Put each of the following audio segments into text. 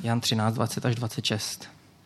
Jan 13, 20 až 26.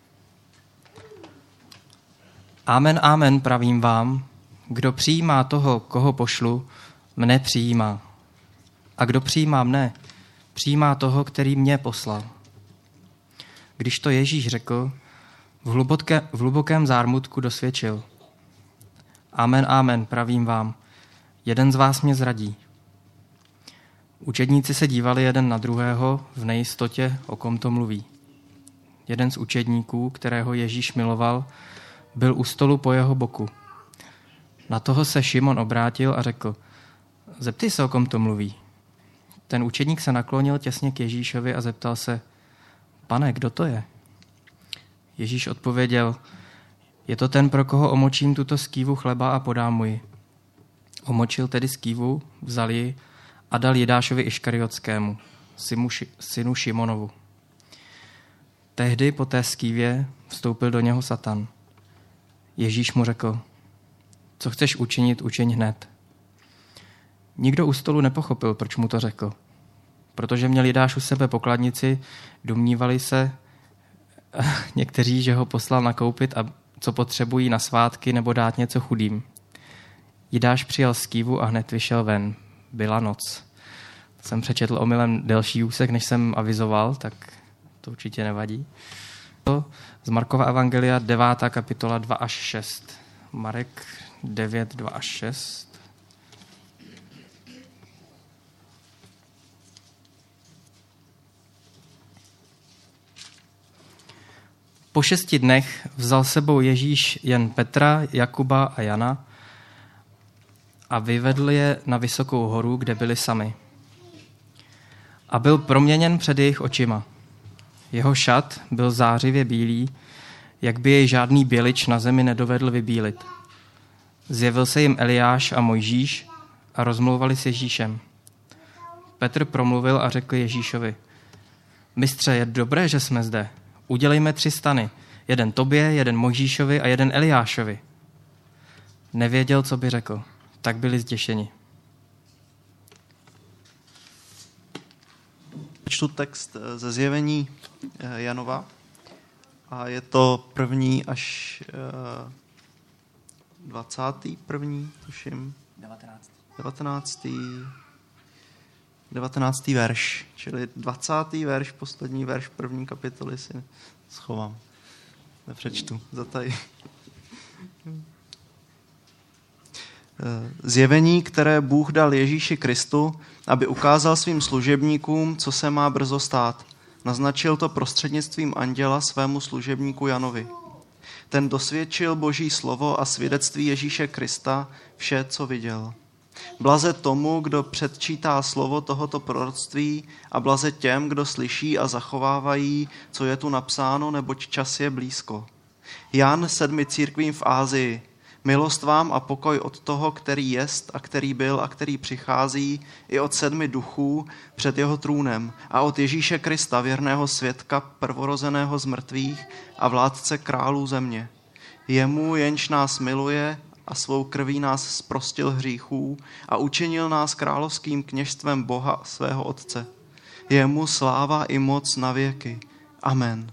Amen, amen, pravím vám, kdo přijímá toho, koho pošlu, mne přijímá. A kdo přijímá mne, přijímá toho, který mě poslal. Když to Ježíš řekl, v hlubokém zármutku dosvědčil. Amen, amen, pravím vám, jeden z vás mě zradí. Učedníci se dívali jeden na druhého v nejistotě, o kom to mluví. Jeden z učedníků, kterého Ježíš miloval, byl u stolu po jeho boku. Na toho se Šimon obrátil a řekl, zeptej se, o kom to mluví. Ten učedník se naklonil těsně k Ježíšovi a zeptal se, Pane, kdo to je? Ježíš odpověděl, je to ten, pro koho omočím tuto skývu chleba a podám mu ji. Omočil tedy skývu, vzal ji a dal Jidášovi Iškariotskému, synu Šimonovu. Tehdy po té skývě vstoupil do něho Satan. Ježíš mu řekl, co chceš učinit, učiň hned. Nikdo u stolu nepochopil, proč mu to řekl. Protože měl Jidáš u sebe pokladnici, domnívali se někteří, že ho poslal nakoupit a co potřebují na svátky nebo dát něco chudým. Jidáš přijal skývu a hned vyšel ven. Byla noc. Jsem přečetl omylem delší úsek, než jsem avizoval, tak to určitě nevadí. Z Markova evangelia 9. kapitola 2 až 6. Marek 9, 2 až 6. Po 6 dnech vzal sebou Ježíš jen Petra, Jakuba a Jana a vyvedl je na vysokou horu, kde byli sami. A byl proměněn před jejich očima. Jeho šat byl zářivě bílý, jak by jej žádný bělič na zemi nedovedl vybílit. Zjevil se jim Eliáš a Mojžíš a rozmlouvali s Ježíšem. Petr promluvil a řekl Ježíšovi, mistře, je dobré, že jsme zde. Udělejme 3 stany. Jeden tobě, jeden Mojžíšovi a jeden Eliášovi. Nevěděl, co by řekl. Tak byli zděšeni. Čtu text ze Zjevení Janova a je to 1. až 21. tuším. 19. verš, čili 20. verš, poslední verš 1. kapitoly si schovám. Nepřečtu, zatají. Zjevení, které Bůh dal Ježíši Kristu, aby ukázal svým služebníkům, co se má brzo stát. Naznačil to prostřednictvím anděla svému služebníku Janovi. Ten dosvědčil Boží slovo a svědectví Ježíše Krista vše, co viděl. Blaze tomu, kdo předčítá slovo tohoto proroctví a blaze těm, kdo slyší a zachovávají, co je tu napsáno, neboť čas je blízko. Jan 7 církvím v Ázii. Milost vám a pokoj od toho, který jest a který byl a který přichází, i od 7 duchů před jeho trůnem a od Ježíše Krista, věrného svědka, prvorozeného z mrtvých a vládce králů země. Jemu, jenž nás miluje a svou krví nás zprostil hříchů a učinil nás královským kněžstvem Boha svého Otce. Jemu sláva i moc na věky. Amen.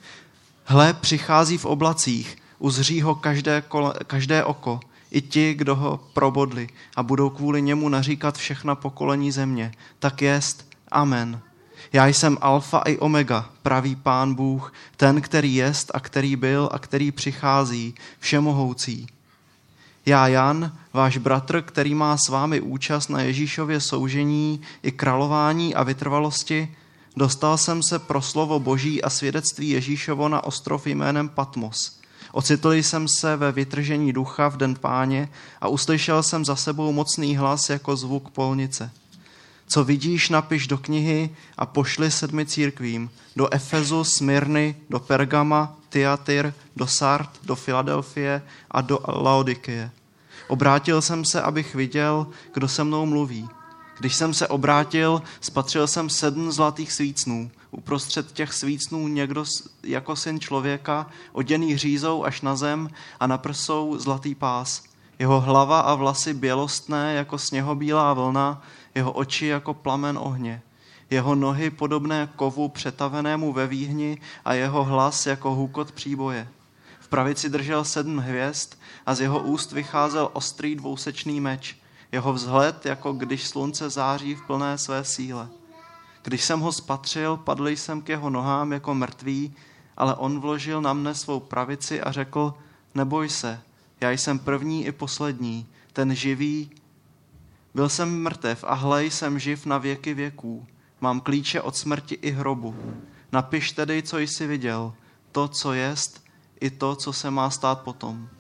Hle, přichází v oblacích, uzří ho každé oko, i ti, kdo ho probodli a budou kvůli němu naříkat všechna pokolení země. Tak jest. Amen. Já jsem alfa i omega, pravý Pán Bůh, ten, který jest a který byl a který přichází, všemohoucí. Já, Jan, váš bratr, který má s vámi účast na Ježíšově soužení i králování a vytrvalosti, dostal jsem se pro slovo Boží a svědectví Ježíšovo na ostrov jménem Patmos. Ocitl jsem se ve vytržení ducha v den Páně a uslyšel jsem za sebou mocný hlas jako zvuk polnice. Co vidíš, napiš do knihy a pošli 7 církvím, do Efezu, Smyrny, do Pergama, Thyatira, do Sard, do Filadelfie a do Laodikie. Obrátil jsem se, abych viděl, kdo se mnou mluví. Když jsem se obrátil, spatřil jsem 7 zlatých svícnů. Uprostřed těch svícnů někdo jako syn člověka, oděný hřízou až na zem a na prsou zlatý pás. Jeho hlava a vlasy bělostné jako sněhobílá vlna, jeho oči jako plamen ohně. Jeho nohy podobné kovu přetavenému ve výhni a jeho hlas jako hůkot příboje. V pravici držel 7 hvězd a z jeho úst vycházel ostrý dvousečný meč. Jeho vzhled, jako když slunce září v plné své síle. Když jsem ho spatřil, padl jsem k jeho nohám jako mrtvý, ale on vložil na mne svou pravici a řekl, neboj se, já jsem první i poslední, ten živý. Byl jsem mrtev a hle, jsem živ na věky věků. Mám klíče od smrti i hrobu. Napiš tedy, co jsi viděl, to, co jest, i to, co se má stát potom.